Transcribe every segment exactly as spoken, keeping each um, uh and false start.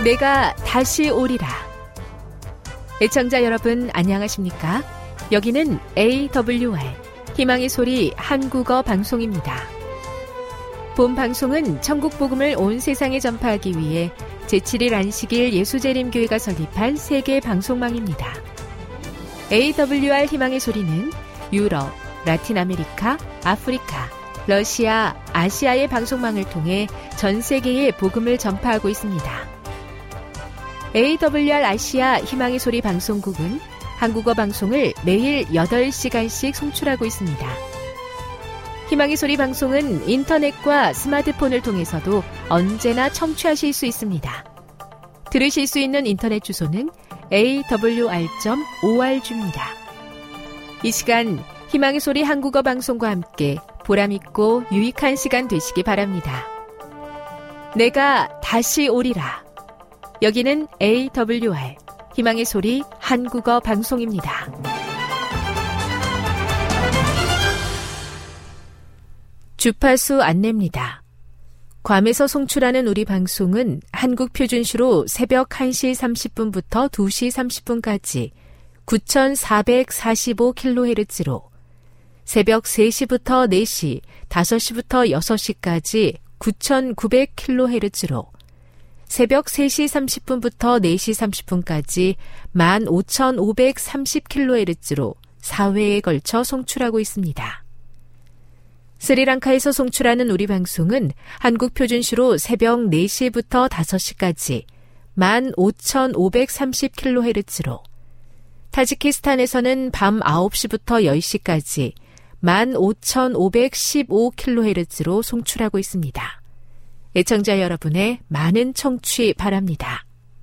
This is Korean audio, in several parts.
내가 다시 오리라. 애청자 여러분 안녕하십니까? 여기는 에이더블유알 희망의 소리 한국어 방송입니다. 본 방송은 천국 복음을 온 세상에 전파하기 위해 제칠 일 안식일 예수재림교회가 설립한 세계 방송망입니다. 에이더블유알 희망의 소리는 유럽, 라틴 아메리카, 아프리카, 러시아, 아시아의 방송망을 통해 전 세계에 복음을 전파하고 있습니다. 에이더블유알 아시아 희망의 소리 방송국은 한국어 방송을 매일 여덟 시간씩 송출하고 있습니다. 희망의 소리 방송은 인터넷과 스마트폰을 통해서도 언제나 청취하실 수 있습니다. 들으실 수 있는 인터넷 주소는 에이더블유알 닷 오알지입니다. 이 시간 희망의 소리 한국어 방송과 함께 보람있고 유익한 시간 되시기 바랍니다. 내가 다시 오리라. 여기는 에이더블유알 희망의 소리 한국어 방송입니다. 주파수 안내입니다. 괌에서 송출하는 우리 방송은 한국 표준시로 새벽 한 시 삼십 분부터 두 시 삼십 분까지 구천사백사십오 킬로헤르츠로, 새벽 세 시부터 네 시, 다섯 시부터 여섯 시까지 구천구백 킬로헤르츠로, 새벽 세 시 삼십 분부터 네 시 삼십 분까지 만 오천오백삼십 킬로헤르츠로 사 회에 걸쳐 송출하고 있습니다. 스리랑카에서 송출하는 우리 방송은 한국 표준시로 새벽 네 시부터 다섯 시까지 만 오천오백삼십 킬로헤르츠로, 타지키스탄에서는 밤 아홉 시부터 열 시까지 만 오천오백십오 킬로헤르츠로 송출하고 있습니다. 애청자 여러분의 많은 청취 바랍니다.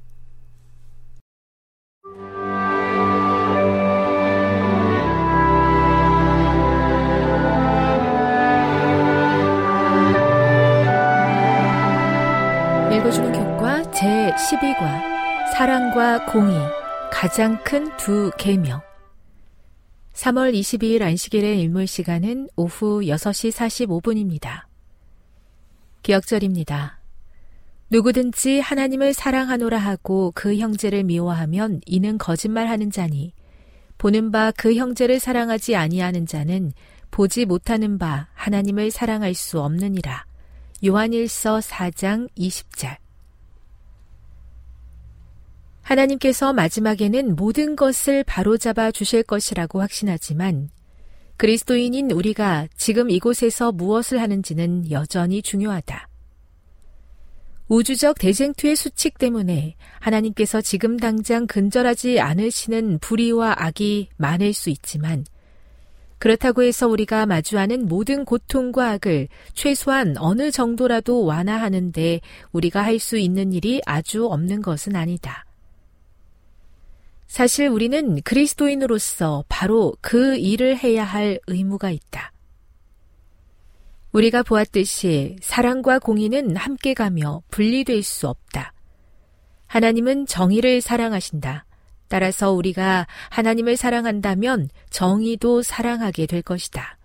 읽어주는 교과 제십이 과 사랑과 공의, 가장 큰 두 계명. 삼월 이십이일 안식일의 일몰 시간은 오후 여섯 시 사십오 분입니다. 기억절입니다. 누구든지 하나님을 사랑하노라 하고 그 형제를 미워하면 이는 거짓말하는 자니, 보는 바 그 형제를 사랑하지 아니하는 자는 보지 못하는 바 하나님을 사랑할 수 없느니라. 요한일서 사 장 이십 절. 하나님께서 마지막에는 모든 것을 바로잡아 주실 것이라고 확신하지만 그리스도인인 우리가 지금 이곳에서 무엇을 하는지는 여전히 중요하다. 우주적 대쟁투의 수칙 때문에 하나님께서 지금 당장 근절하지 않으시는 불의와 악이 많을 수 있지만, 그렇다고 해서 우리가 마주하는 모든 고통과 악을 최소한 어느 정도라도 완화하는 데 우리가 할 수 있는 일이 아주 없는 것은 아니다. 사실 우리는 그리스도인으로서 바로 그 일을 해야 할 의무가 있다. 우리가 보았듯이 사랑과 공의는 함께 가며 분리될 수 없다. 하나님은 정의를 사랑하신다. 따라서 우리가 하나님을 사랑한다면 정의도 사랑하게 될 것이다.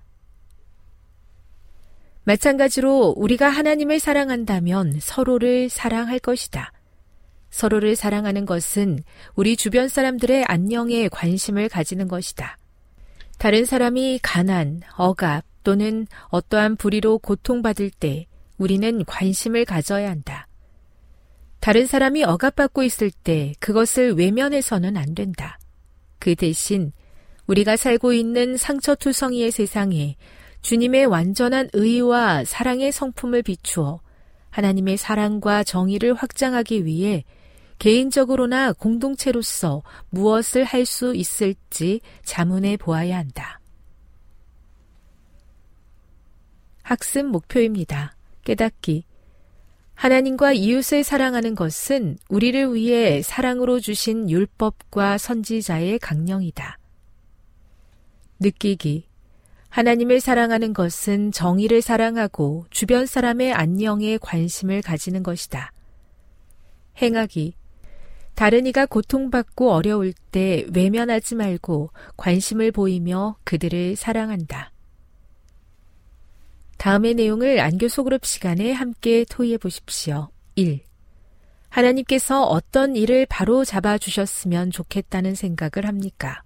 마찬가지로 우리가 하나님을 사랑한다면 서로를 사랑할 것이다. 서로를 사랑하는 것은 우리 주변 사람들의 안녕에 관심을 가지는 것이다. 다른 사람이 가난, 억압 또는 어떠한 불의로 고통받을 때 우리는 관심을 가져야 한다. 다른 사람이 억압받고 있을 때 그것을 외면해서는 안 된다. 그 대신 우리가 살고 있는 상처투성이의 세상에 주님의 완전한 의와 사랑의 성품을 비추어 하나님의 사랑과 정의를 확장하기 위해 개인적으로나 공동체로서 무엇을 할 수 있을지 자문해 보아야 한다. 학습 목표입니다. 깨닫기. 하나님과 이웃을 사랑하는 것은 우리를 위해 사랑으로 주신 율법과 선지자의 강령이다. 느끼기. 하나님을 사랑하는 것은 정의를 사랑하고 주변 사람의 안녕에 관심을 가지는 것이다. 행하기. 다른 이가 고통받고 어려울 때 외면하지 말고 관심을 보이며 그들을 사랑한다. 다음의 내용을 안교 소그룹 시간에 함께 토의해 보십시오. 일. 하나님께서 어떤 일을 바로 잡아 주셨으면 좋겠다는 생각을 합니까?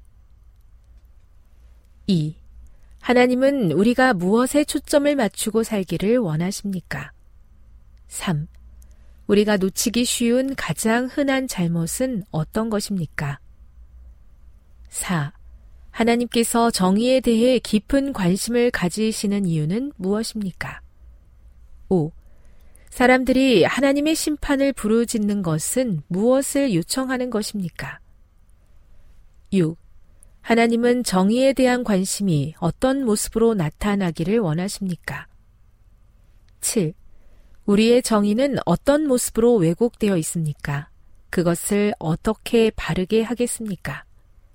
이. 하나님은 우리가 무엇에 초점을 맞추고 살기를 원하십니까? 삼. 우리가 놓치기 쉬운 가장 흔한 잘못은 어떤 것입니까? 사. 하나님께서 정의에 대해 깊은 관심을 가지시는 이유는 무엇입니까? 오. 사람들이 하나님의 심판을 부르짖는 것은 무엇을 요청하는 것입니까? 육. 하나님은 정의에 대한 관심이 어떤 모습으로 나타나기를 원하십니까? 칠. 우리의 정의는 어떤 모습으로 왜곡되어 있습니까? 그것을 어떻게 바르게 하겠습니까?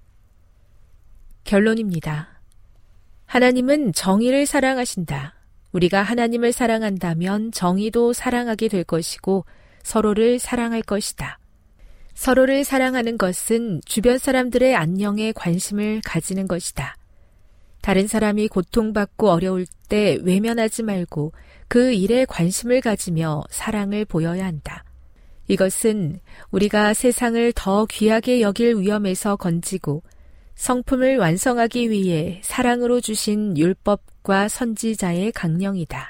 결론입니다. 하나님은 정의를 사랑하신다. 우리가 하나님을 사랑한다면 정의도 사랑하게 될 것이고 서로를 사랑할 것이다. 서로를 사랑하는 것은 주변 사람들의 안녕에 관심을 가지는 것이다. 다른 사람이 고통받고 어려울 때 외면하지 말고 그 일에 관심을 가지며 사랑을 보여야 한다. 이것은 우리가 세상을 더 귀하게 여길 위험에서 건지고 성품을 완성하기 위해 사랑으로 주신 율법과 선지자의 강령이다.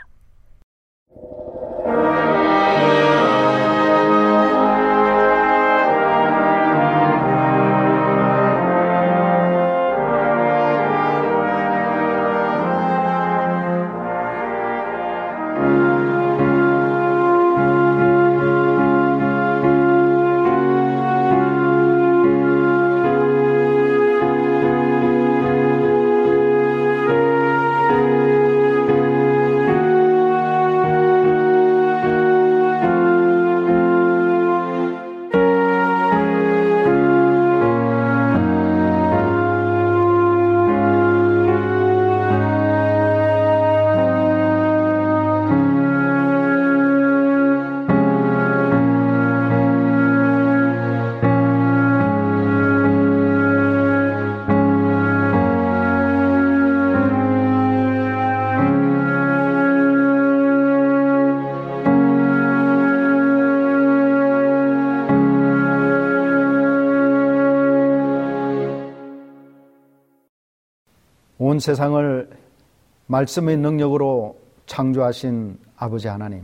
온 세상을 말씀의 능력으로 창조하신 아버지 하나님,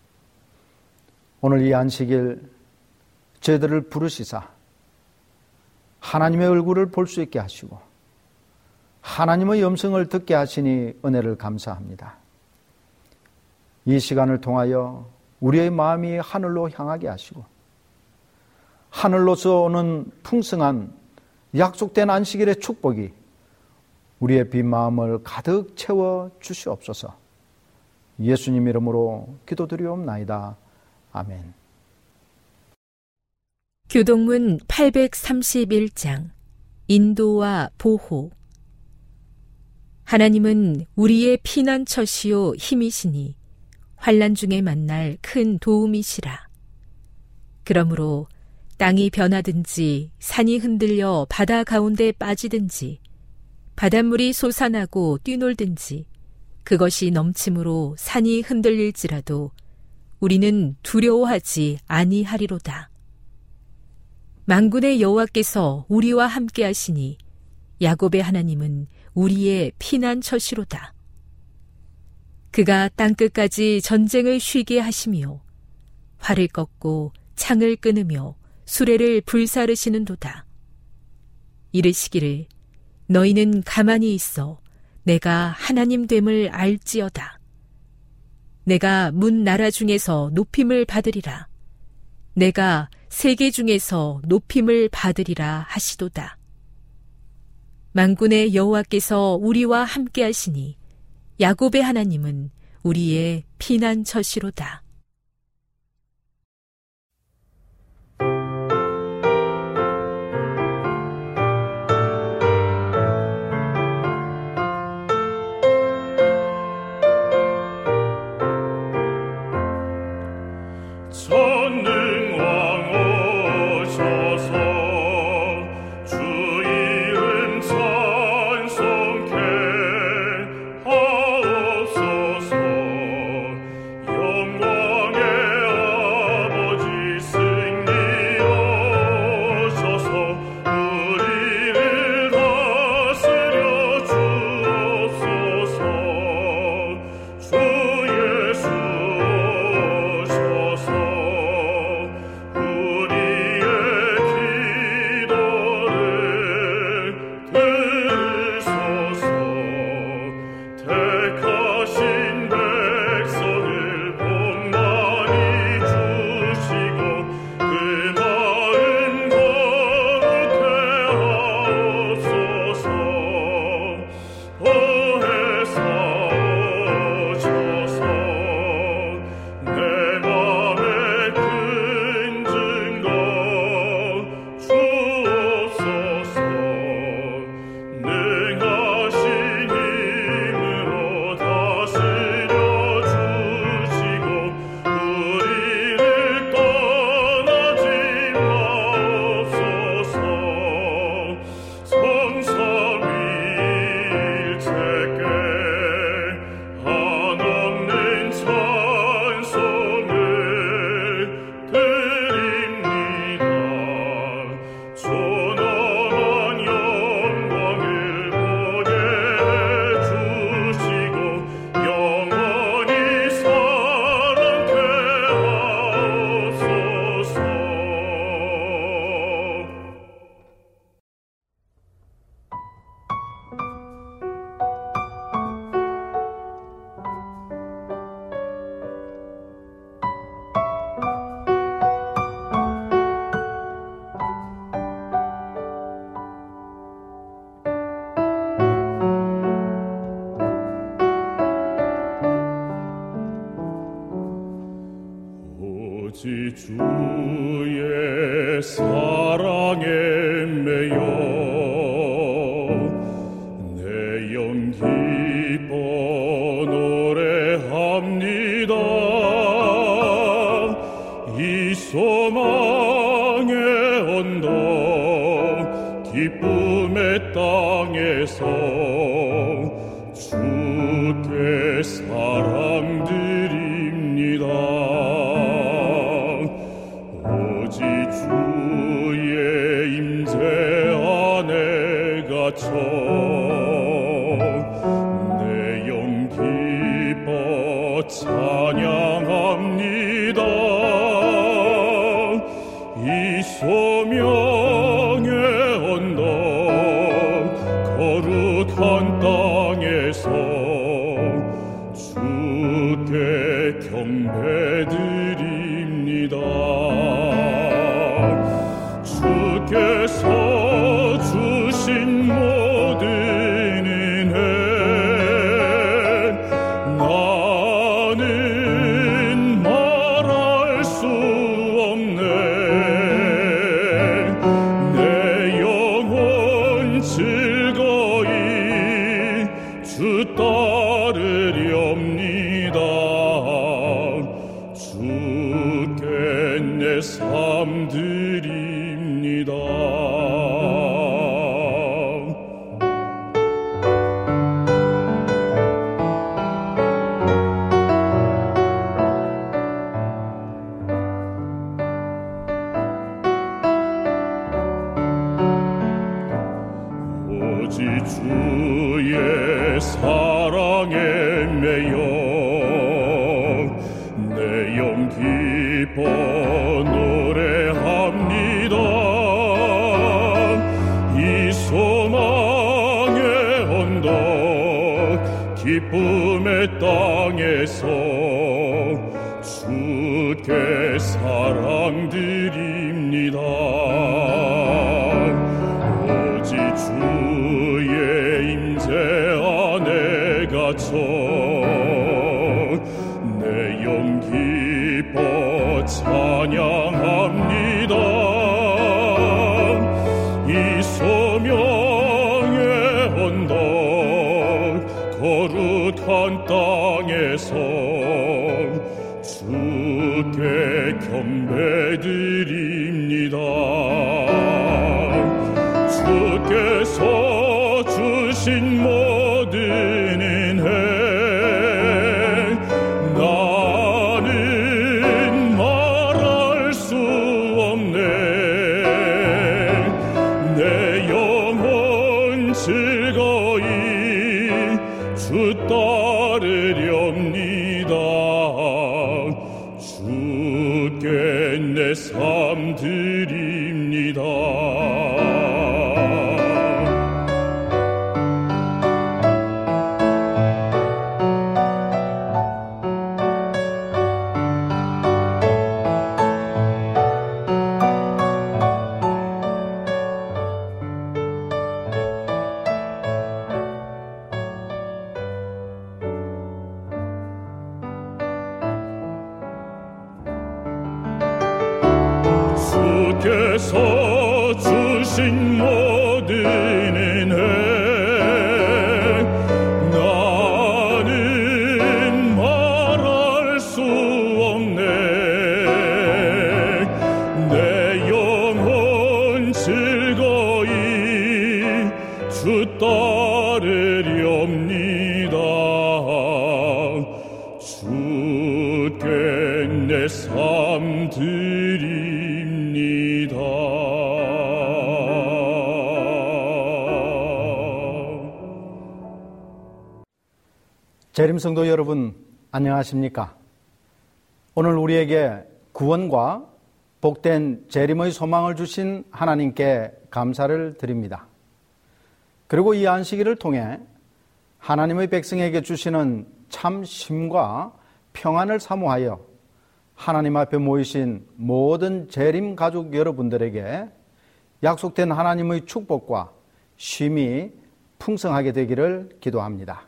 오늘 이 안식일 저희들을 부르시사 하나님의 얼굴을 볼 수 있게 하시고 하나님의 음성을 듣게 하시니 은혜를 감사합니다. 이 시간을 통하여 우리의 마음이 하늘로 향하게 하시고 하늘로서 오는 풍성한 약속된 안식일의 축복이 우리의 빈 마음을 가득 채워 주시옵소서. 예수님 이름으로 기도드리옵나이다. 아멘. 교동문 팔백삼십일 장 인도와 보호. 하나님은 우리의 피난처시요 힘이시니 환난 중에 만날 큰 도움이시라. 그러므로 땅이 변하든지 산이 흔들려 바다 가운데 빠지든지 바닷물이 솟아나고 뛰놀든지 그것이 넘침으로 산이 흔들릴지라도 우리는 두려워하지 아니하리로다. 만군의 여호와께서 우리와 함께 하시니 야곱의 하나님은 우리의 피난처시로다. 그가 땅끝까지 전쟁을 쉬게 하시며 활을 꺾고 창을 끊으며 수레를 불사르시는도다. 이르시기를 너희는 가만히 있어 내가 하나님 됨을 알지어다. 내가 문 나라 중에서 높임을 받으리라. 내가 세계 중에서 높임을 받으리라 하시도다. 만군의 여호와께서 우리와 함께 하시니 야곱의 하나님은 우리의 피난처시로다. 영광 오직 주의 사랑에 매여 내 영 기뻐 노래합니다. 이 소망의 언덕 기쁨의 땅에서 주께 사랑드립니다. 오직 주의 임재 안에 갇혀 내 영 기뻐 찬양합니다. 이 소명의 언덕 거룩한 땅에서 주께 경배드립니다. 주께서 주신 모든 은혜 나는 말할 수 없네. 내 영혼 즐거이 주 따르렵니다. 주께 내 삶 드립니다. 오직 주의 사랑에 매여 내 영 기뻐 노래합니다. 이 소망의 언덕 기쁨의 땅에서 주께 사랑드립니다. 오직 주의 임재 안에 갇혀 내 영 기뻐 찬양합니다. 이 소명의 언덕 거룩한 땅에서 주께 경배드립니다. 주께서 주신 모든 은혜 나는 말할 수 없네. 내 영혼 즐거이 주 따르렵니다. 주께 내 삶 드립니다. 주께서 주신 모든 은혜 나는 말할 수 없네. 내 영혼 즐거이 주 따르렵니다. 주께 내 삶 드립니다. 재림성도 여러분, 안녕하십니까? 오늘 우리에게 구원과 복된 재림의 소망을 주신 하나님께 감사를 드립니다. 그리고 이 안식일을 통해 하나님의 백성에게 주시는 참 쉼과 평안을 사모하여 하나님 앞에 모이신 모든 재림 가족 여러분들에게 약속된 하나님의 축복과 쉼이 풍성하게 되기를 기도합니다.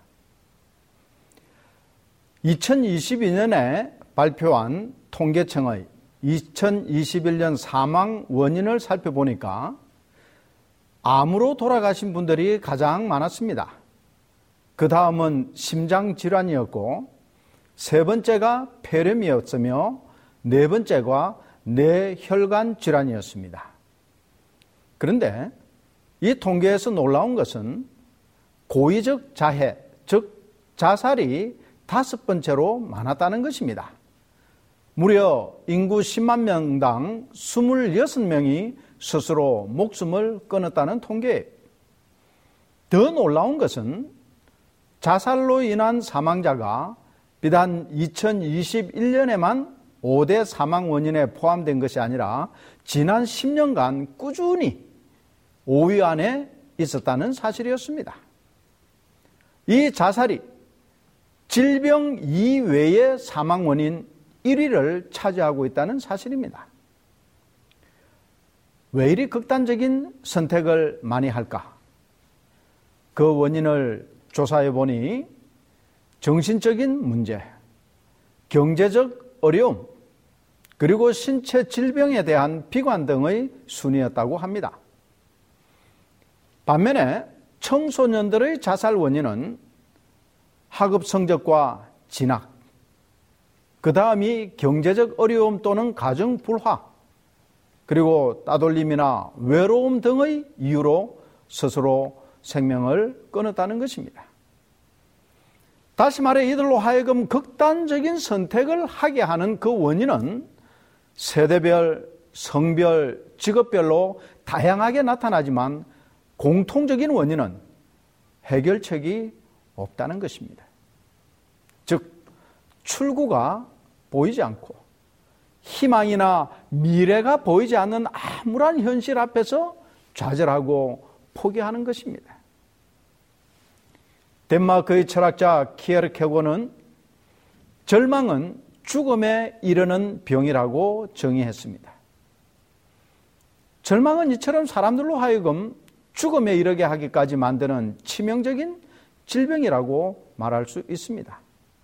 이천이십이 년에 발표한 통계청의 이천이십일 년 사망 원인을 살펴보니까 암으로 돌아가신 분들이 가장 많았습니다. 그 다음은 심장질환이었고 세 번째가 폐렴이었으며 네 번째가 뇌혈관 질환이었습니다. 그런데 이 통계에서 놀라운 것은 고의적 자해, 즉 자살이 다섯 번째로 많았다는 것입니다. 무려 인구 십만 명당 이십육 명이 스스로 목숨을 끊었다는 통계예요. 더 놀라운 것은 자살로 인한 사망자가 비단 이천이십일 년에만 오 대 사망 원인에 포함된 것이 아니라 지난 십 년간 꾸준히 오 위 안에 있었다는 사실이었습니다. 이 자살이 질병 이외의 사망 원인 일 위를 차지하고 있다는 사실입니다. 왜 이리 극단적인 선택을 많이 할까? 그 원인을 조사해 보니 정신적인 문제, 경제적 어려움, 그리고 신체 질병에 대한 비관 등의 순이었다고 합니다. 반면에 청소년들의 자살 원인은 학업 성적과 진학, 그 다음이 경제적 어려움 또는 가정 불화, 그리고 따돌림이나 외로움 등의 이유로 스스로 생명을 끊었다는 것입니다. 다시 말해 이들로 하여금 극단적인 선택을 하게 하는 그 원인은 세대별, 성별, 직업별로 다양하게 나타나지만 공통적인 원인은 해결책이 없다는 것입니다. 즉 출구가 보이지 않고 희망이나 미래가 보이지 않는 암울한 현실 앞에서 좌절하고 포기하는 것입니다. 덴마크의 철학자 키에르케고는 절망은 죽음에 이르는 병이라고 정의했습니다. 절망은 이처럼 사람들로 하여금 죽음에 이르게 하기까지 만드는 치명적인 질병이라고 말할 수 있습니다.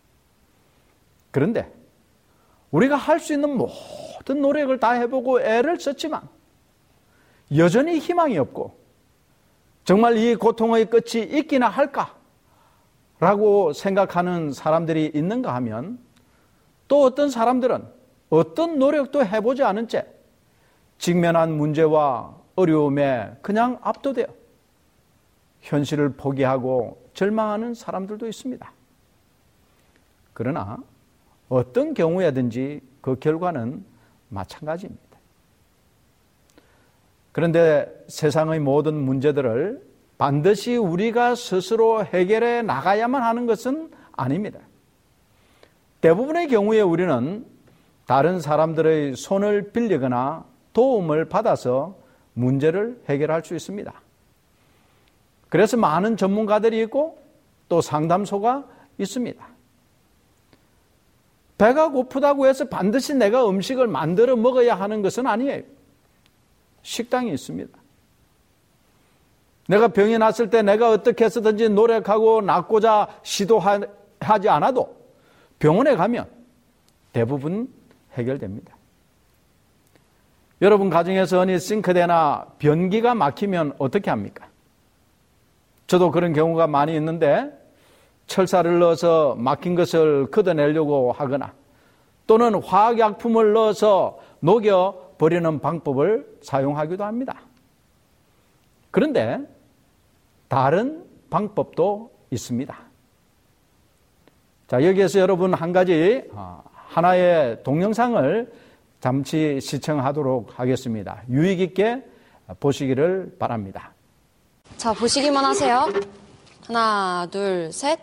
그런데 우리가 할 수 있는 모든 노력을 다 해보고 애를 썼지만 여전히 희망이 없고 정말 이 고통의 끝이 있기나 할까? 라고 생각하는 사람들이 있는가 하면 또 어떤 사람들은 어떤 노력도 해보지 않은 채 직면한 문제와 어려움에 그냥 압도되어 현실을 포기하고 절망하는 사람들도 있습니다. 그러나 어떤 경우에든지 그 결과는 마찬가지입니다. 그런데 세상의 모든 문제들을 반드시 우리가 스스로 해결해 나가야만 하는 것은 아닙니다. 대부분의 경우에 우리는 다른 사람들의 손을 빌리거나 도움을 받아서 문제를 해결할 수 있습니다. 그래서 많은 전문가들이 있고 또 상담소가 있습니다. 배가 고프다고 해서 반드시 내가 음식을 만들어 먹어야 하는 것은 아니에요. 식당이 있습니다. 내가 병이 났을 때 내가 어떻게 해서든지 노력하고 낫고자 시도하지 않아도 병원에 가면 대부분 해결됩니다. 여러분 가정에서 어느 싱크대나 변기가 막히면 어떻게 합니까? 저도 그런 경우가 많이 있는데 철사를 넣어서 막힌 것을 걷어내려고 하거나 또는 화학약품을 넣어서 녹여 버리는 방법을 사용하기도 합니다. 그런데 다른 방법도 있습니다. 자, 여기에서 여러분 한 가지 하나의 동영상을 잠시 시청하도록 하겠습니다. 유익 있게 보시기를 바랍니다. 자, 보시기만 하세요. 하나, 둘, 셋.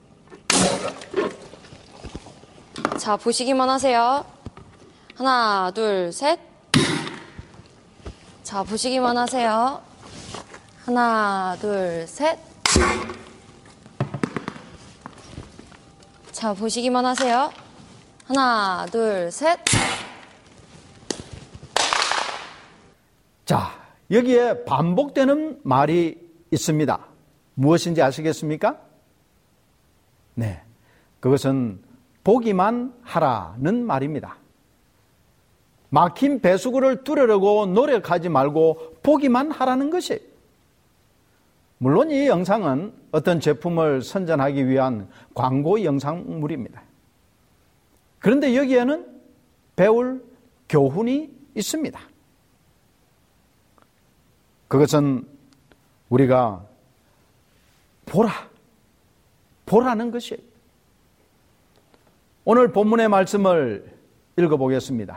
자, 보시기만 하세요. 하나, 둘, 셋. 자, 보시기만 하세요. 하나, 둘, 셋. 자, 보시기만 하세요. 하나, 둘, 셋. 자, 여기에 반복되는 말이 있습니다. 무엇인지 아시겠습니까? 네, 그것은 보기만 하라는 말입니다. 막힌 배수구를 뚫으려고 노력하지 말고 보기만 하라는 것이에요. 물론 이 영상은 어떤 제품을 선전하기 위한 광고 영상물입니다. 그런데 여기에는 배울 교훈이 있습니다. 그것은 우리가 보라, 보라는 것이에요. 오늘 본문의 말씀을 읽어보겠습니다.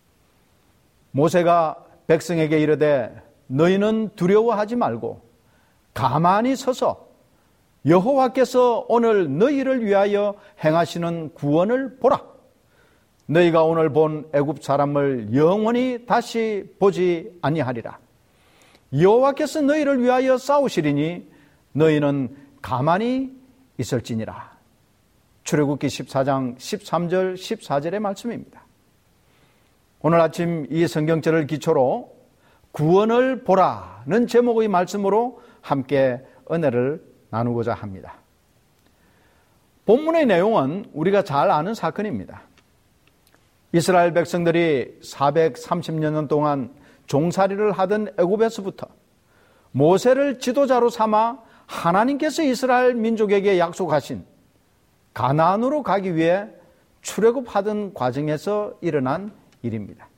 모세가 백성에게 이르되 너희는 두려워하지 말고 가만히 서서 여호와께서 오늘 너희를 위하여 행하시는 구원을 보라. 너희가 오늘 본 애굽 사람을 영원히 다시 보지 아니하리라. 여호와께서 너희를 위하여 싸우시리니 너희는 가만히 있을지니라. 출애굽기 십사 장 십삼 절 십사 절의 말씀입니다. 오늘 아침 이 성경절을 기초로 구원을 보라는 제목의 말씀으로 함께 은혜를 나누고자 합니다. 본문의 내용은 우리가 잘 아는 사건입니다. 이스라엘 백성들이 사백삼십 년 동안 종살이를 하던 애굽에서부터 모세를 지도자로 삼아 하나님께서 이스라엘 민족에게 약속하신 가나안으로 가기 위해 출애굽하던 과정에서 일어난 일입니다.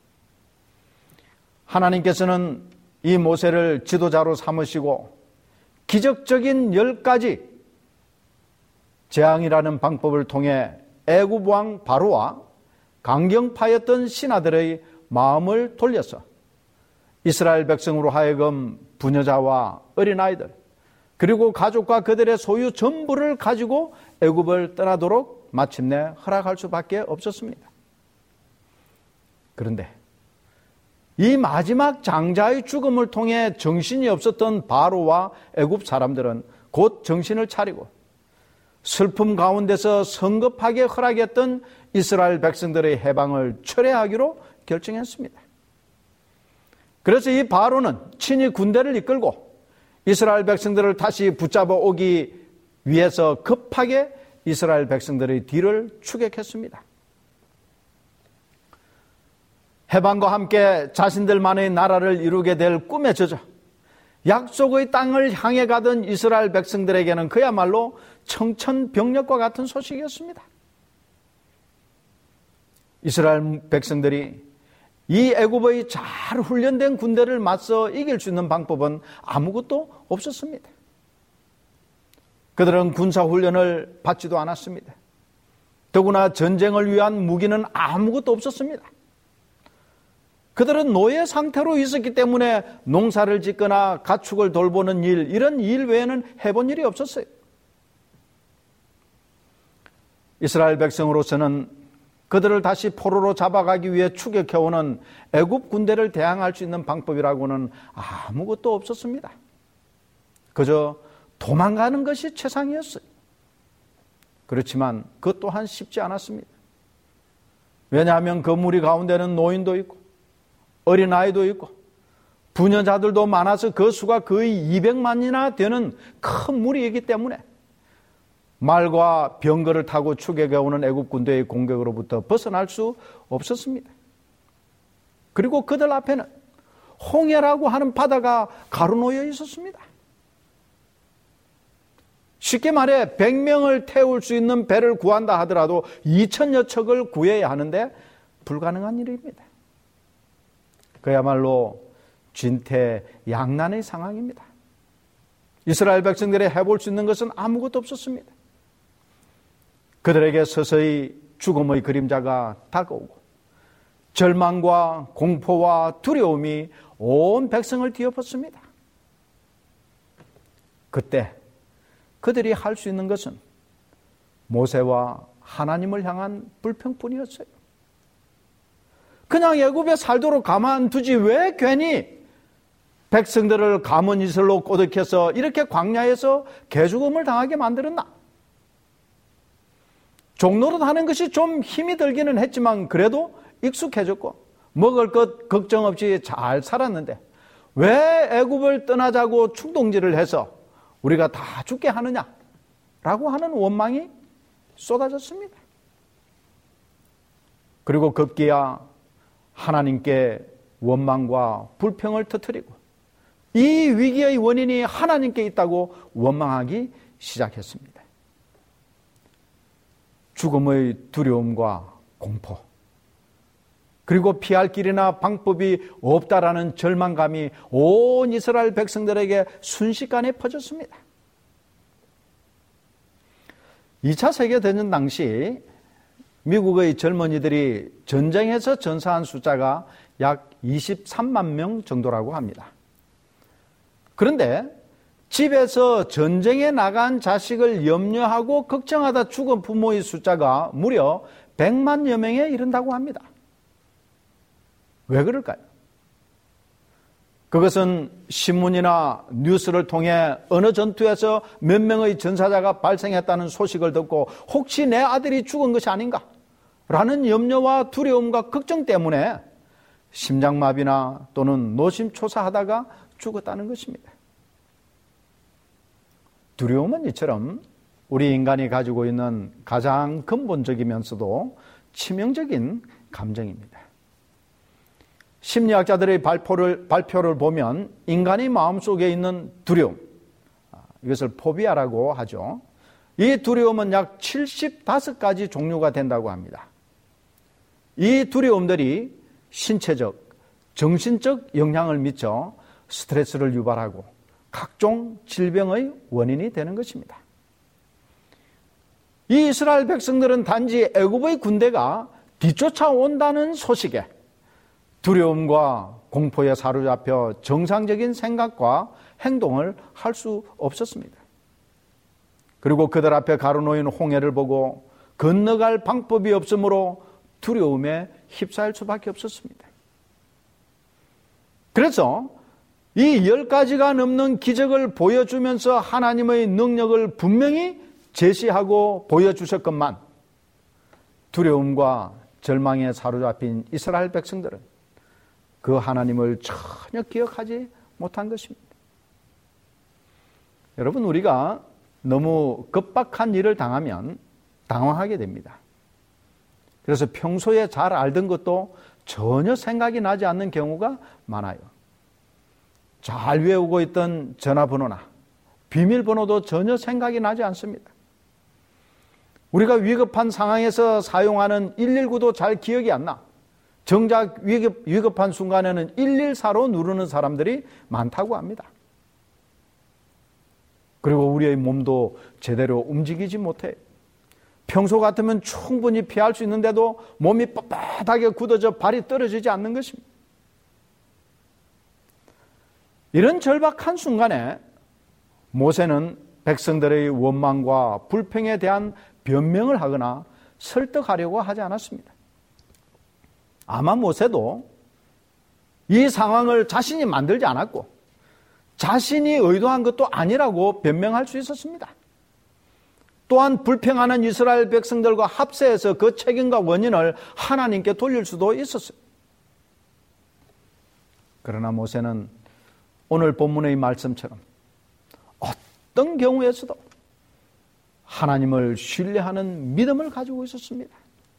하나님께서는 이 모세를 지도자로 삼으시고 기적적인 열 가지 재앙이라는 방법을 통해 애굽 왕 바로와 강경파였던 신하들의 마음을 돌려서 이스라엘 백성으로 하여금 부녀자와 어린아이들 그리고 가족과 그들의 소유 전부를 가지고 애굽을 떠나도록 마침내 허락할 수밖에 없었습니다. 그런데 이 마지막 장자의 죽음을 통해 정신이 없었던 바로와 애굽 사람들은 곧 정신을 차리고 슬픔 가운데서 성급하게 허락했던 이스라엘 백성들의 해방을 철회하기로 결정했습니다. 그래서 이 바로는 친히 군대를 이끌고 이스라엘 백성들을 다시 붙잡아 오기 위해서 급하게 이스라엘 백성들의 뒤를 추격했습니다. 해방과 함께 자신들만의 나라를 이루게 될 꿈에 젖어 약속의 땅을 향해 가던 이스라엘 백성들에게는 그야말로 청천벽력과 같은 소식이었습니다. 이스라엘 백성들이 이 애굽의 잘 훈련된 군대를 맞서 이길 수 있는 방법은 아무것도 없었습니다. 그들은 군사훈련을 받지도 않았습니다. 더구나 전쟁을 위한 무기는 아무것도 없었습니다. 그들은 노예 상태로 있었기 때문에 농사를 짓거나 가축을 돌보는 일, 이런 일 외에는 해본 일이 없었어요. 이스라엘 백성으로서는 그들을 다시 포로로 잡아가기 위해 추격해오는 애굽 군대를 대항할 수 있는 방법이라고는 아무것도 없었습니다. 그저 도망가는 것이 최상이었어요. 그렇지만 그것 또한 쉽지 않았습니다. 왜냐하면 그 무리 가운데는 노인도 있고 어린아이도 있고 부녀자들도 많아서 그 수가 거의 이백만이나 되는 큰 무리이기 때문에 말과 병거를 타고 추격해 오는 애굽 군대의 공격으로부터 벗어날 수 없었습니다. 그리고 그들 앞에는 홍해라고 하는 바다가 가로놓여 있었습니다. 쉽게 말해 백 명을 태울 수 있는 배를 구한다 하더라도 이천여 척을 구해야 하는데 불가능한 일입니다. 그야말로 진퇴양난의 상황입니다. 이스라엘 백성들이 해볼 수 있는 것은 아무것도 없었습니다. 그들에게 서서히 죽음의 그림자가 다가오고 절망과 공포와 두려움이 온 백성을 뒤엎었습니다. 그때 그들이 할 수 있는 것은 모세와 하나님을 향한 불평뿐이었어요. 그냥 애굽에 살도록 가만두지 왜 괜히 백성들을 가문 이슬로 꼬드겨서 이렇게 광야에서 개죽음을 당하게 만들었나? 종노릇 하는 것이 좀 힘이 들기는 했지만 그래도 익숙해졌고 먹을 것 걱정 없이 잘 살았는데 왜 애굽을 떠나자고 충동질을 해서 우리가 다 죽게 하느냐라고 하는 원망이 쏟아졌습니다. 그리고 급기야 하나님께 원망과 불평을 터뜨리고 이 위기의 원인이 하나님께 있다고 원망하기 시작했습니다. 죽음의 두려움과 공포, 그리고 피할 길이나 방법이 없다라는 절망감이 온 이스라엘 백성들에게 순식간에 퍼졌습니다. 이 차 세계대전 당시 미국의 젊은이들이 전쟁에서 전사한 숫자가 약 이십삼만 명 정도라고 합니다. 그런데 집에서 전쟁에 나간 자식을 염려하고 걱정하다 죽은 부모의 숫자가 무려 백만여 명에 이른다고 합니다. 왜 그럴까요? 그것은 신문이나 뉴스를 통해 어느 전투에서 몇 명의 전사자가 발생했다는 소식을 듣고 혹시 내 아들이 죽은 것이 아닌가? 라는 염려와 두려움과 걱정 때문에 심장마비나 또는 노심초사하다가 죽었다는 것입니다. 두려움은 이처럼 우리 인간이 가지고 있는 가장 근본적이면서도 치명적인 감정입니다. 심리학자들의 발표를, 발표를 보면 인간의 마음속에 있는 두려움, 이것을 포비아라고 하죠. 이 두려움은 약 칠십오 가지 종류가 된다고 합니다. 이 두려움들이 신체적, 정신적 영향을 미쳐 스트레스를 유발하고 각종 질병의 원인이 되는 것입니다. 이 이스라엘 백성들은 단지 애굽의 군대가 뒤쫓아온다는 소식에 두려움과 공포에 사로잡혀 정상적인 생각과 행동을 할 수 없었습니다. 그리고 그들 앞에 가로놓인 홍해를 보고 건너갈 방법이 없으므로 두려움에 휩싸일 수밖에 없었습니다. 그래서 이 열 가지가 넘는 기적을 보여주면서 하나님의 능력을 분명히 제시하고 보여주셨건만 두려움과 절망에 사로잡힌 이스라엘 백성들은 그 하나님을 전혀 기억하지 못한 것입니다. 여러분, 우리가 너무 급박한 일을 당하면 당황하게 됩니다. 그래서 평소에 잘 알던 것도 전혀 생각이 나지 않는 경우가 많아요. 잘 외우고 있던 전화번호나 비밀번호도 전혀 생각이 나지 않습니다. 우리가 위급한 상황에서 사용하는 일일구도 잘 기억이 안 나. 정작 위급, 위급한 순간에는 일일사로 누르는 사람들이 많다고 합니다. 그리고 우리의 몸도 제대로 움직이지 못해. 평소 같으면 충분히 피할 수 있는데도 몸이 뻣뻣하게 굳어져 발이 떨어지지 않는 것입니다. 이런 절박한 순간에 모세는 백성들의 원망과 불평에 대한 변명을 하거나 설득하려고 하지 않았습니다. 아마 모세도 이 상황을 자신이 만들지 않았고 자신이 의도한 것도 아니라고 변명할 수 있었습니다. 또한 불평하는 이스라엘 백성들과 합세해서 그 책임과 원인을 하나님께 돌릴 수도 있었어요. 그러나 모세는 오늘 본문의 말씀처럼 어떤 경우에서도 하나님을 신뢰하는 믿음을 가지고 있었습니다.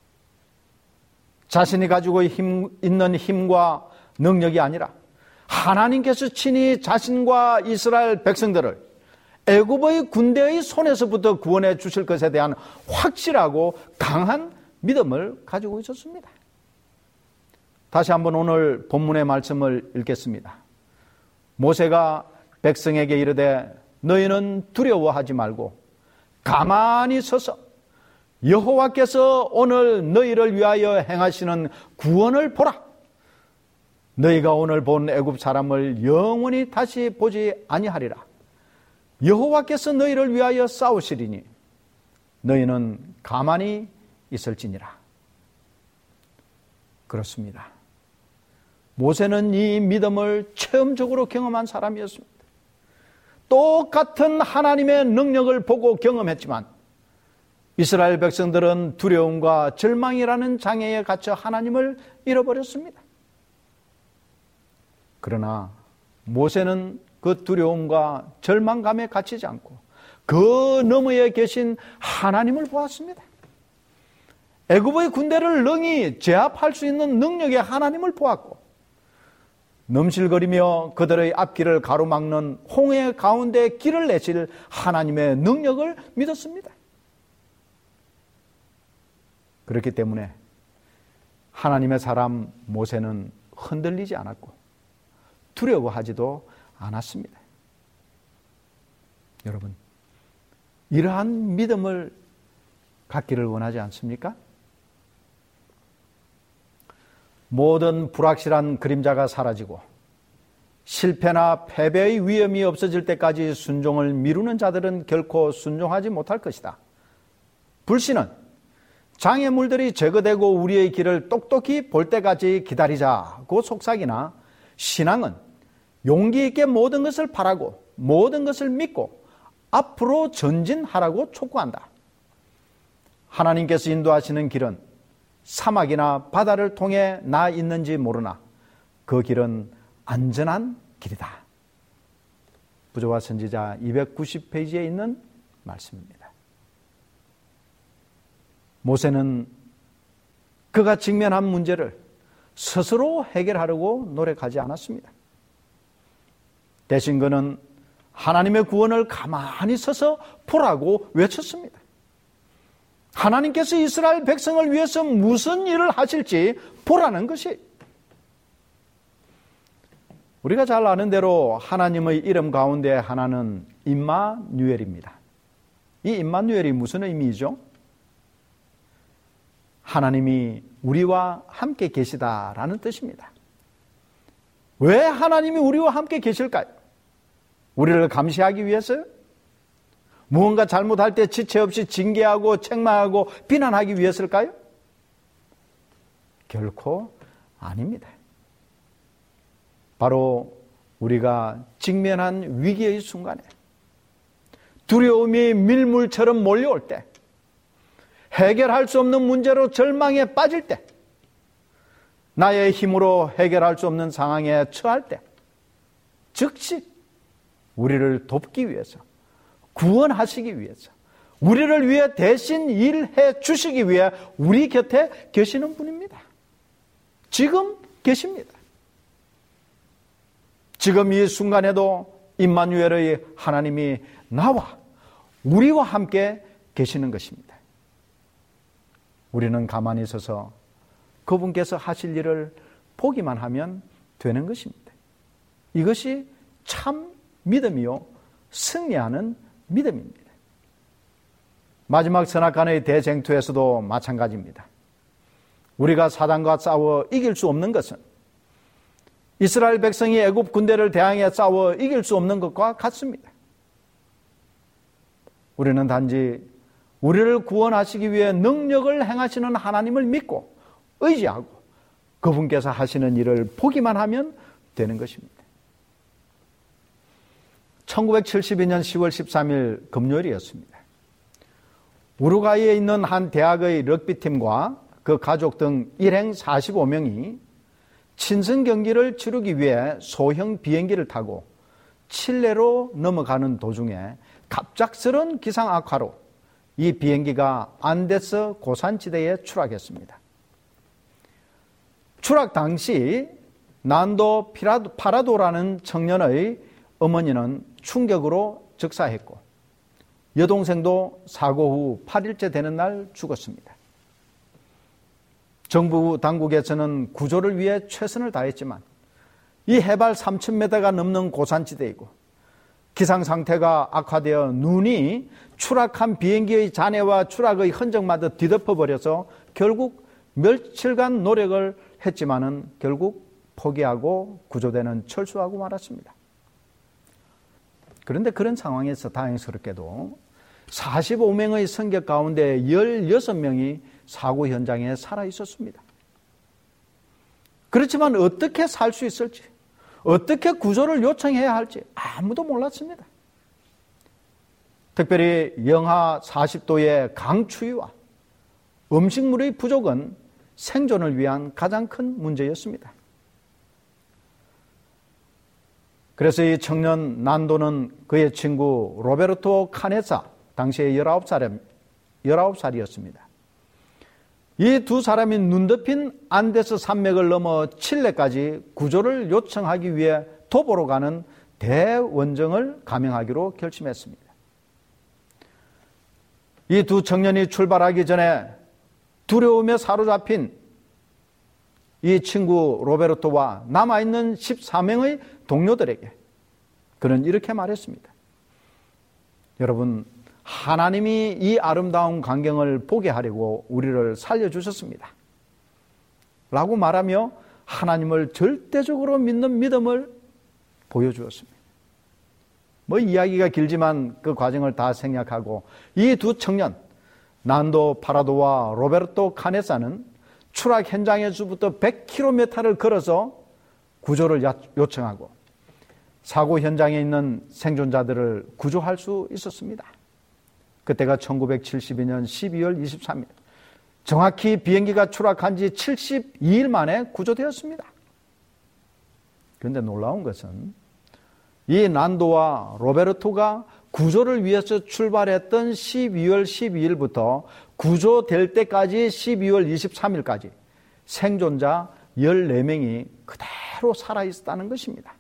자신이 가지고 힘, 있는 힘과 능력이 아니라 하나님께서 친히 자신과 이스라엘 백성들을 애굽의 군대의 손에서부터 구원해 주실 것에 대한 확실하고 강한 믿음을 가지고 있었습니다. 다시 한번 오늘 본문의 말씀을 읽겠습니다. 모세가 백성에게 이르되 너희는 두려워하지 말고 가만히 서서 여호와께서 오늘 너희를 위하여 행하시는 구원을 보라. 너희가 오늘 본 애굽 사람을 영원히 다시 보지 아니하리라. 여호와께서 너희를 위하여 싸우시리니 너희는 가만히 있을지니라. 그렇습니다. 모세는 이 믿음을 체험적으로 경험한 사람이었습니다. 똑같은 하나님의 능력을 보고 경험했지만 이스라엘 백성들은 두려움과 절망이라는 장애에 갇혀 하나님을 잃어버렸습니다. 그러나 모세는 그 두려움과 절망감에 갇히지 않고 그 너머에 계신 하나님을 보았습니다. 애굽의 군대를 능히 제압할 수 있는 능력의 하나님을 보았고 넘실거리며 그들의 앞길을 가로막는 홍해 가운데 길을 내실 하나님의 능력을 믿었습니다. 그렇기 때문에 하나님의 사람 모세는 흔들리지 않았고 두려워하지도 않았습니다. 여러분, 이러한 믿음을 갖기를 원하지 않습니까? 모든 불확실한 그림자가 사라지고 실패나 패배의 위험이 없어질 때까지 순종을 미루는 자들은 결코 순종하지 못할 것이다. 불신은 장애물들이 제거되고 우리의 길을 똑똑히 볼 때까지 기다리자고 속삭이나 신앙은 용기 있게 모든 것을 바라고 모든 것을 믿고 앞으로 전진하라고 촉구한다. 하나님께서 인도하시는 길은 사막이나 바다를 통해 나 있는지 모르나 그 길은 안전한 길이다. 부조와 선지자 이백구십 페이지에 있는 말씀입니다. 모세는 그가 직면한 문제를 스스로 해결하려고 노력하지 않았습니다. 대신 그는 하나님의 구원을 가만히 서서 보라고 외쳤습니다. 하나님께서 이스라엘 백성을 위해서 무슨 일을 하실지 보라는 것이, 우리가 잘 아는 대로 하나님의 이름 가운데 하나는 임마누엘입니다. 이 임마누엘이 무슨 의미이죠? 하나님이 우리와 함께 계시다라는 뜻입니다. 왜 하나님이 우리와 함께 계실까요? 우리를 감시하기 위해서요? 무언가 잘못할 때 지체 없이 징계하고 책망하고 비난하기 위해서일까요? 결코 아닙니다. 바로 우리가 직면한 위기의 순간에 두려움이 밀물처럼 몰려올 때, 해결할 수 없는 문제로 절망에 빠질 때, 나의 힘으로 해결할 수 없는 상황에 처할 때 즉시 우리를 돕기 위해서, 구원하시기 위해서, 우리를 위해 대신 일해 주시기 위해 우리 곁에 계시는 분입니다. 지금 계십니다. 지금 이 순간에도 임마누엘의 하나님이 나와 우리와 함께 계시는 것입니다. 우리는 가만히 서서 그분께서 하실 일을 보기만 하면 되는 것입니다. 이것이 참 믿음이요 승리하는 믿음입니다. 마지막 선악간의 대쟁투에서도 마찬가지입니다. 우리가 사단과 싸워 이길 수 없는 것은 이스라엘 백성이 애굽 군대를 대항해 싸워 이길 수 없는 것과 같습니다. 우리는 단지 우리를 구원하시기 위해 능력을 행하시는 하나님을 믿고 의지하고 그분께서 하시는 일을 보기만 하면 되는 것입니다. 천구백칠십이 년 시월 십삼일 금요일이었습니다. 우루과이에 있는 한 대학의 럭비팀과 그 가족 등 일행 사십오 명이 친선 경기를 치르기 위해 소형 비행기를 타고 칠레로 넘어가는 도중에 갑작스런 기상 악화로 이 비행기가 안데스 고산지대에 추락했습니다. 추락 당시 난도 파라도라는 청년의 어머니는 충격으로 즉사했고 여동생도 사고 후 팔 일째 되는 날 죽었습니다. 정부 당국에서는 구조를 위해 최선을 다했지만 이 해발 삼천 미터가 넘는 고산지대이고 기상 상태가 악화되어 눈이 추락한 비행기의 잔해와 추락의 흔적마저 뒤덮어버려서 결국 며칠간 노력을 했지만은 결국 포기하고 구조대는 철수하고 말았습니다. 그런데 그런 상황에서 다행스럽게도 사십오 명의 승객 가운데 십육 명이 사고 현장에 살아 있었습니다. 그렇지만 어떻게 살 수 있을지, 어떻게 구조를 요청해야 할지 아무도 몰랐습니다. 특별히 영하 사십 도의 강추위와 음식물의 부족은 생존을 위한 가장 큰 문제였습니다. 그래서 이 청년 난도는 그의 친구 로베르토 카네사, 당시에 열아홉 살이었습니다. 이 두 사람이 눈 덮인 안데스 산맥을 넘어 칠레까지 구조를 요청하기 위해 도보로 가는 대원정을 감행하기로 결심했습니다. 이 두 청년이 출발하기 전에 두려움에 사로잡힌 이 친구 로베르토와 남아있는 십사 명의 동료들에게 그는 이렇게 말했습니다. 여러분, 하나님이 이 아름다운 광경을 보게 하려고 우리를 살려주셨습니다. 라고 말하며 하나님을 절대적으로 믿는 믿음을 보여주었습니다. 뭐 이야기가 길지만 그 과정을 다 생략하고 이 두 청년 난도 파라도와 로베르토 카네사는 추락 현장에서부터 백 킬로미터를 걸어서 구조를 요청하고 사고 현장에 있는 생존자들을 구조할 수 있었습니다. 그때가 천구백칠십이 년 십이월 이십삼일, 정확히 비행기가 추락한 지 칠십이 일 만에 구조되었습니다. 그런데 놀라운 것은 이 난도와 로베르토가 구조를 위해서 출발했던 십이월 십이일부터 구조될 때까지 십이월 이십삼일까지 생존자 열네 명이 그대로 살아있었다는 것입니다.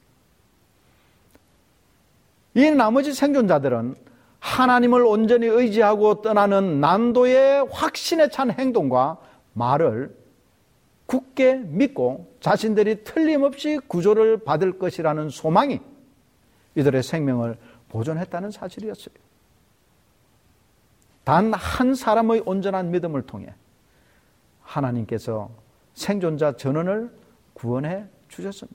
이 나머지 생존자들은 하나님을 온전히 의지하고 떠나는 난도의 확신에 찬 행동과 말을 굳게 믿고 자신들이 틀림없이 구조를 받을 것이라는 소망이 이들의 생명을 보존했다는 사실이었어요. 단 한 사람의 온전한 믿음을 통해 하나님께서 생존자 전원을 구원해 주셨습니다.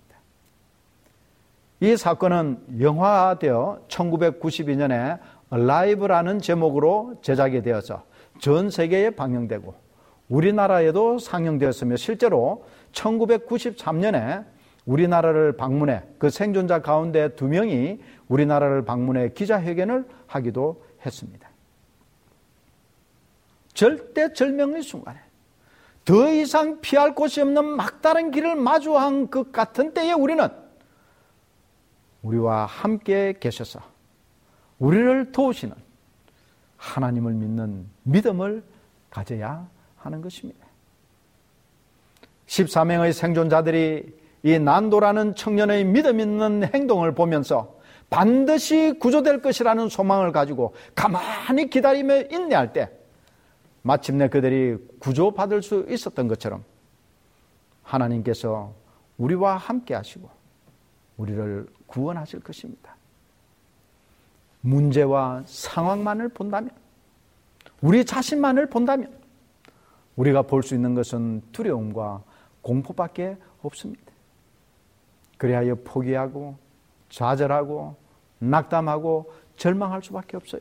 이 사건은 영화화되어 천구백구십이 년에 Alive라는 제목으로 제작이 되어서 전 세계에 방영되고 우리나라에도 상영되었으며 실제로 천구백구십삼 년에 우리나라를 방문해 그 생존자 가운데 두 명이 우리나라를 방문해 기자회견을 하기도 했습니다. 절대절명의 순간에 더 이상 피할 곳이 없는 막다른 길을 마주한 것 같은 때에 우리는 우리와 함께 계셔서 우리를 도우시는 하나님을 믿는 믿음을 가져야 하는 것입니다. 십사 명의 생존자들이 이 난도라는 청년의 믿음 있는 행동을 보면서 반드시 구조될 것이라는 소망을 가지고 가만히 기다리며 인내할 때 마침내 그들이 구조받을 수 있었던 것처럼 하나님께서 우리와 함께 하시고 우리를 구원하실 것입니다. 문제와 상황만을 본다면, 우리 자신만을 본다면 우리가 볼 수 있는 것은 두려움과 공포밖에 없습니다. 그리하여 포기하고 좌절하고 낙담하고 절망할 수밖에 없어요.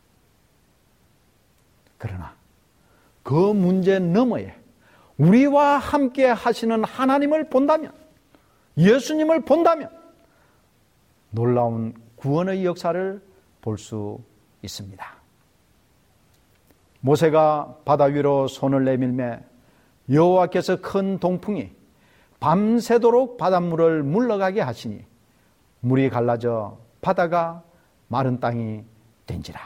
그러나 그 문제 너머에 우리와 함께 하시는 하나님을 본다면, 예수님을 본다면 놀라운 구원의 역사를 볼 수 있습니다. 모세가 바다 위로 손을 내밀매 여호와께서 큰 동풍이 밤새도록 바닷물을 물러가게 하시니 물이 갈라져 바다가 마른 땅이 된지라.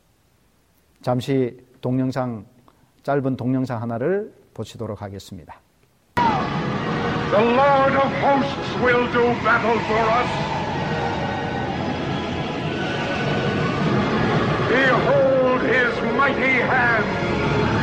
잠시 동영상, 짧은 동영상 하나를 보시도록 하겠습니다. The Lord of hosts will do battle for us. Behold his mighty hand.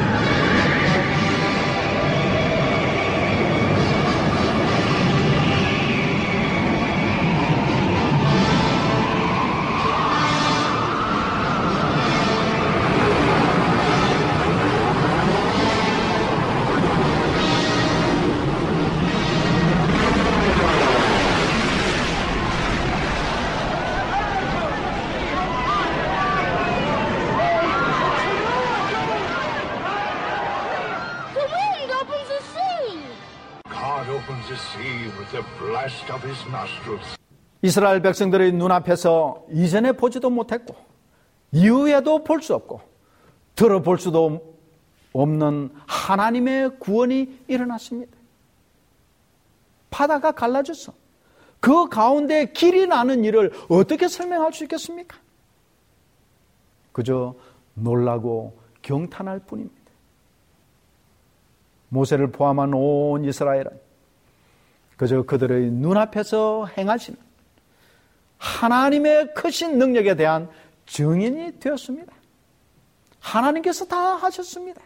이스라엘 백성들의 눈앞에서 이전에 보지도 못했고 이후에도 볼 수 없고 들어볼 수도 없는 하나님의 구원이 일어났습니다. 바다가 갈라졌어. 그 가운데 길이 나는 일을 어떻게 설명할 수 있겠습니까? 그저 놀라고 경탄할 뿐입니다. 모세를 포함한 온 이스라엘은 그저 그들의 눈앞에서 행하시는 하나님의 크신 능력에 대한 증인이 되었습니다. 하나님께서 다 하셨습니다.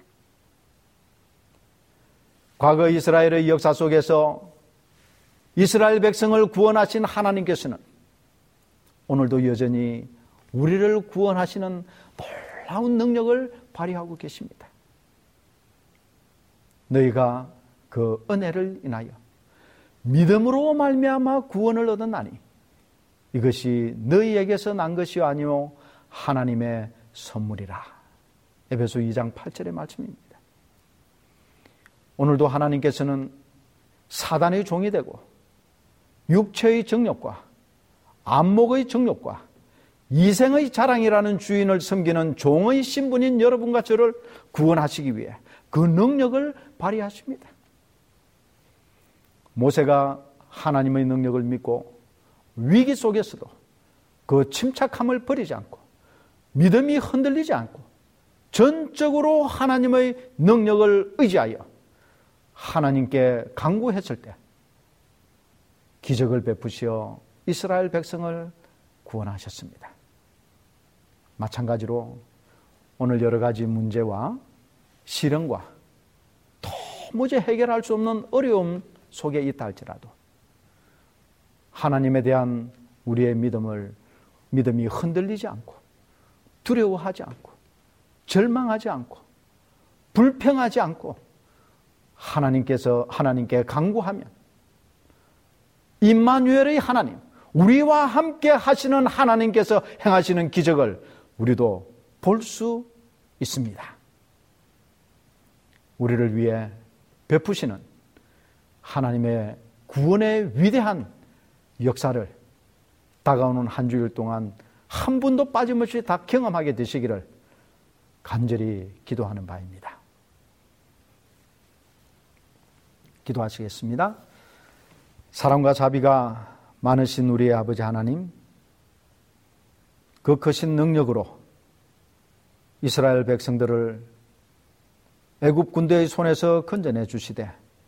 과거 이스라엘의 역사 속에서 이스라엘 백성을 구원하신 하나님께서는 오늘도 여전히 우리를 구원하시는 놀라운 능력을 발휘하고 계십니다. 너희가 그 은혜를 인하여 믿음으로 말미암아 구원을 얻었나니 이것이 너희에게서 난 것이 아니요 하나님의 선물이라. 에베소 이 장 팔 절의 말씀입니다. 오늘도 하나님께서는 사단의 종이 되고 육체의 정욕과 안목의 정욕과 이생의 자랑이라는 주인을 섬기는 종의 신분인 여러분과 저를 구원하시기 위해 그 능력을 발휘하십니다. 모세가 하나님의 능력을 믿고 위기 속에서도 그 침착함을 버리지 않고 믿음이 흔들리지 않고 전적으로 하나님의 능력을 의지하여 하나님께 간구했을 때 기적을 베푸시어 이스라엘 백성을 구원하셨습니다. 마찬가지로 오늘 여러 가지 문제와 시련과 도무지 해결할 수 없는 어려움 속에 있다 할지라도 하나님에 대한 우리의 믿음을 믿음이 흔들리지 않고 두려워하지 않고 절망하지 않고 불평하지 않고 하나님께서 하나님께 간구하면 임마누엘의 하나님, 우리와 함께 하시는 하나님께서 행하시는 기적을 우리도 볼 수 있습니다. 우리를 위해 베푸시는 하나님의 구원의 위대한 역사를 다가오는 한 주일 동안 한 분도 빠짐없이 다 경험하게 되시기를 간절히 기도하는 바입니다. 기도하시겠습니다. 사랑과 자비가 많으신 우리의 아버지 하나님, 그 크신 능력으로 이스라엘 백성들을 애굽 군대의 손에서 건져내 주시되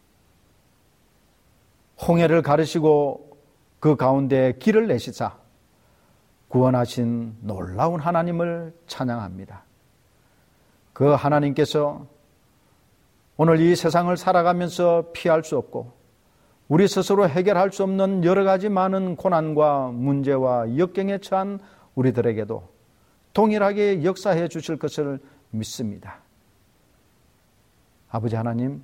홍해를 가르시고 그 가운데 길을 내시사 구원하신 놀라운 하나님을 찬양합니다. 그 하나님께서 오늘 이 세상을 살아가면서 피할 수 없고 우리 스스로 해결할 수 없는 여러 가지 많은 고난과 문제와 역경에 처한 우리들에게도 동일하게 역사해 주실 것을 믿습니다. 아버지 하나님,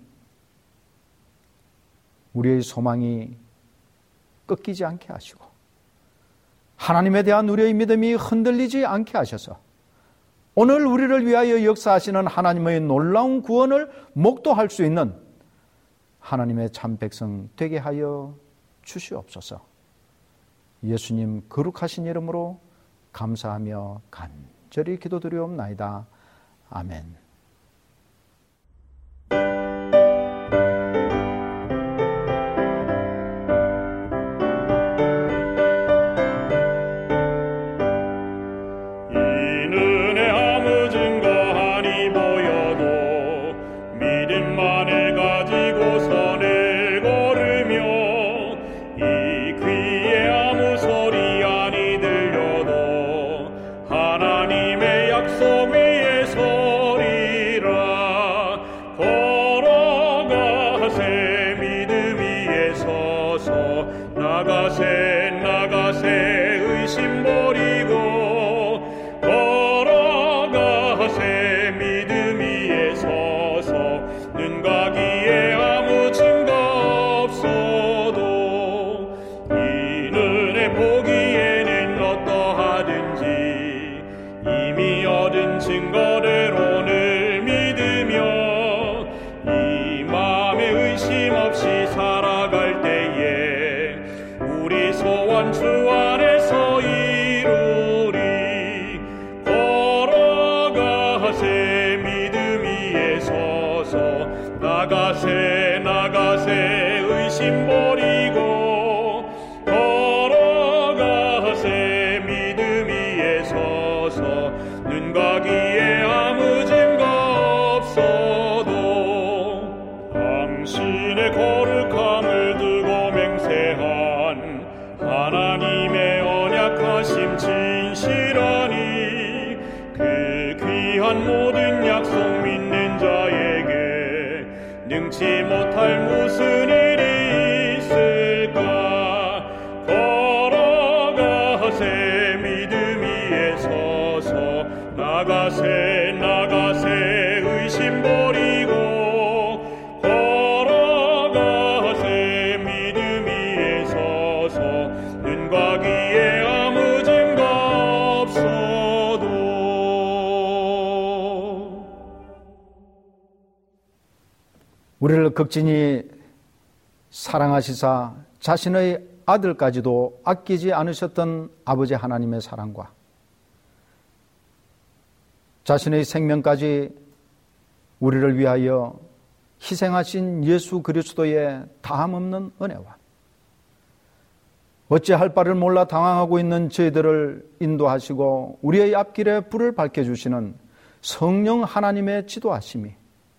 우리의 소망이 꺾이지 않게 하시고 하나님에 대한 우리의 믿음이 흔들리지 않게 하셔서 오늘 우리를 위하여 역사하시는 하나님의 놀라운 구원을 목도할 수 있는 하나님의 참 백성 되게 하여 주시옵소서. 예수님 거룩하신 이름으로 감사하며 간절히 기도드리옵나이다. 아멘. 하나님의 약속 위에 서리 능치 못할 무슨 일이 있을까. 걸어가세 믿음 위에 서서 나가세 나가세 의심 버리고 걸어가세 믿음 위에 서서 눈과 귀에 아무 증거 없어도. 우리를 극진히 사랑하시사 자신의 아들까지도 아끼지 않으셨던 아버지 하나님의 사랑과 자신의 생명까지 우리를 위하여 희생하신 예수 그리스도의 다함없는 은혜와 어찌할 바를 몰라 당황하고 있는 저희들을 인도하시고 우리의 앞길에 불을 밝혀주시는 성령 하나님의 지도하심이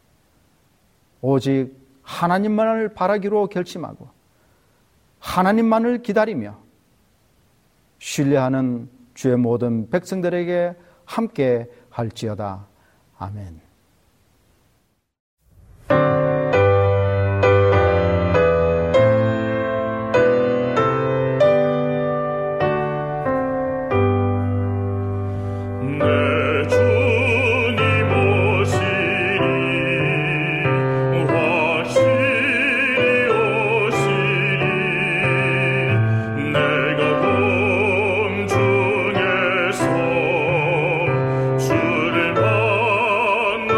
오직 하나님만을 바라기로 결심하고 하나님만을 기다리며 신뢰하는 주의 모든 백성들에게 함께 할지어다. 아멘. 주를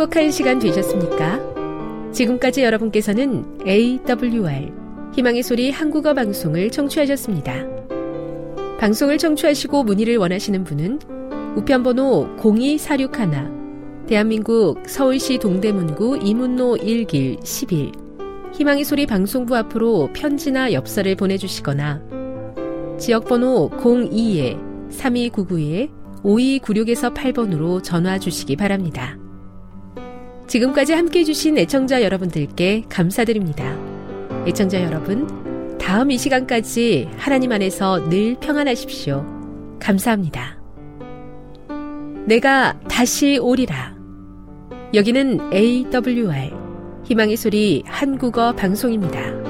행복한 시간 되셨습니까? 지금까지 여러분께서는 에이더블유알 희망의 소리 한국어 방송을 청취하셨습니다. 방송을 청취하시고 문의를 원하시는 분은 우편번호 공이사육일 대한민국 서울시 동대문구 이문로 일 길 십일 희망의 소리 방송부 앞으로 편지나 엽서를 보내주시거나 지역번호 공이 삼이구구 오이구육에서 팔 번으로 전화 주시기 바랍니다. 지금까지 함께해 주신 애청자 여러분들께 감사드립니다. 애청자 여러분, 다음 이 시간까지 하나님 안에서 늘 평안하십시오. 감사합니다. 내가 다시 오리라. 여기는 에이더블유알 희망의 소리 한국어 방송입니다.